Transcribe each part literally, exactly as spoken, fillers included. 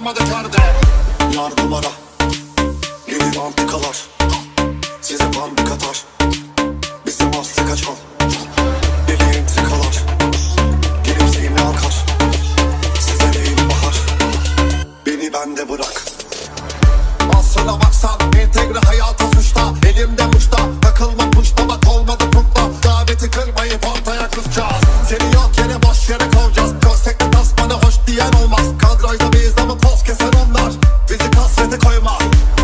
kalmadı körde. Yargılara gelir antikalar, size bandı katar, bizim aslı kaçan. Deli entrikalar gelip zihni akar, size değil bahar, beni bende bırak. Aslına baksan entegre hayata suçta, elimde muşta, takılma puşta, bak olmadı putla. Daveti kırmayıp ortaya kısacağız, seni yok yere boş yere kovacağız. Konseptli tasmanı hoş diyen olmaz, kadrajda biz ama poz keser onlar, bizi kasvete koyma.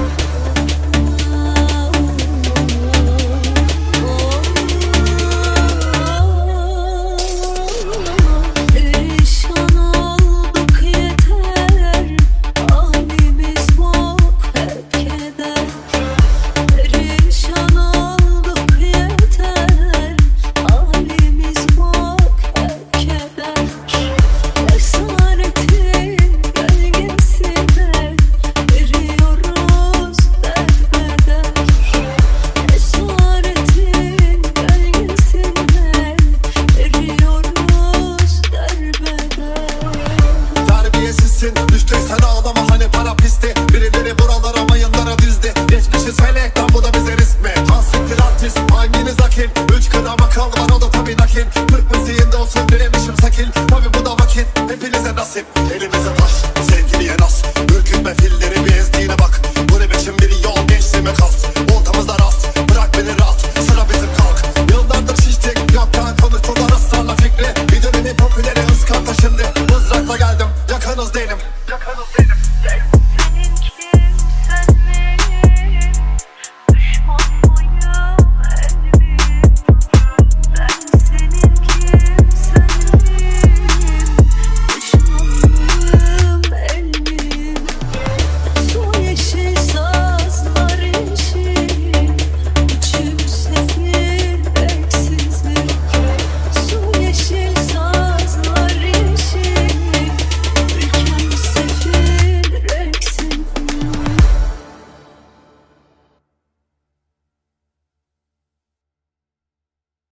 Düştüysen ağlama hani para pisti, birileri buralara mayınlara dizdi. Geçmişiz felekten, bu da bize risk mi? Hasrettir artist, hanginiz akil? Üç gram akıl var, o da tabi nakil. Kırk müziğinde olsun diremişim sakil, tabi bu da vakit hepinize nasip. Elimiz